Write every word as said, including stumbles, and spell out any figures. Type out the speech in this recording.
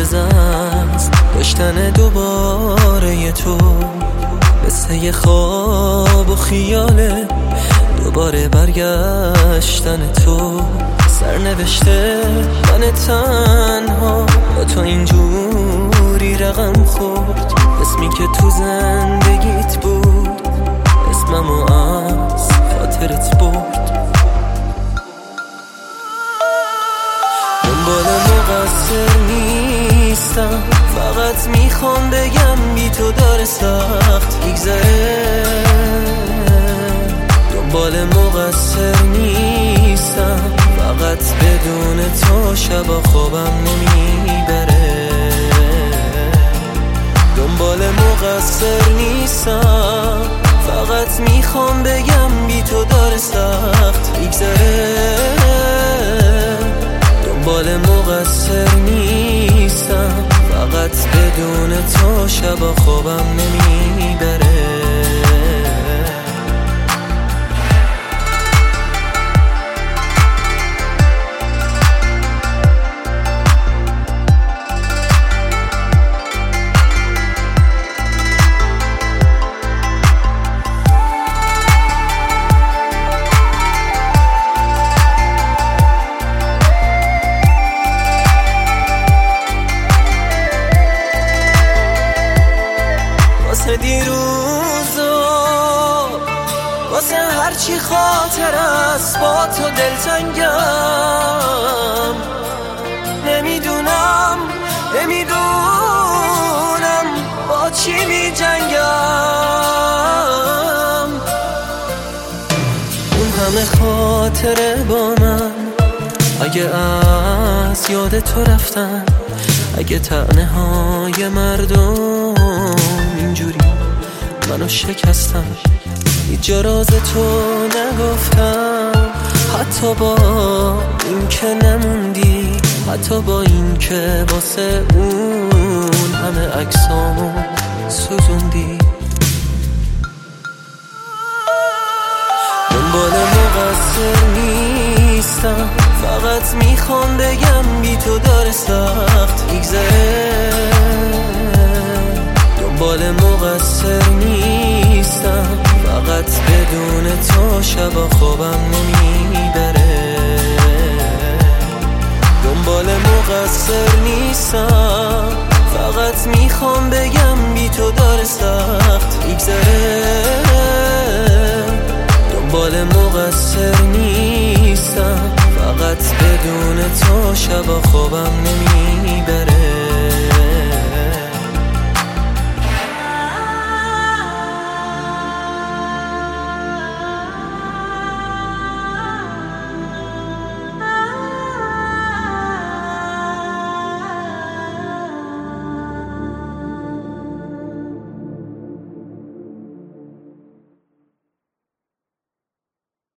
معجزه است داشتن دوباره ی تو، مثل یه خواب و خیاله دوباره برگشتن تو. سرنوشته من تنها با تو اینجوری رقم خورد، اسمی که تو زندگیت بود اسممو از خاطرت برد. دنبال مقصر نیستم، فقط میخوام بگم بی تو داره سخت میگذره. دنبال مقصر نیستم، فقط بدون تو شبا خوابم نمیبره. دنبال مقصر نیستم، فقط میخوام بگم بی تو داره سخت میگذره. دنبال مقصر نیستم، فقط بدون تو شبا خوابم نمیبره. واسه دیروزو، واسه هرچی خاطر است با تو دلتنگم. نمیدونم نمیدونم با چی می جنگم. اون همه خاطره با من، اگه از یاد تو رفتن، اگه طعنه های مردم اینجوری منو شکستن، هیچ جا راز تو نگفتم. حتی با این که نموندی، حتی با این که واسه اون همه عکسامو سوزوندی. دنبال مقصر نیستم، فقط میخوام بگم بی تو داره سخت میگذره. دنبال مقصر نیستم، فقط بدون تو شبا خوابم نمیبره. دنبال مقصر نیستم، فقط میخوام بگم بی تو داره سخت میگذره. دنبال مقصر نیستم، فقط بدون تو شبا خوابم نمیبره.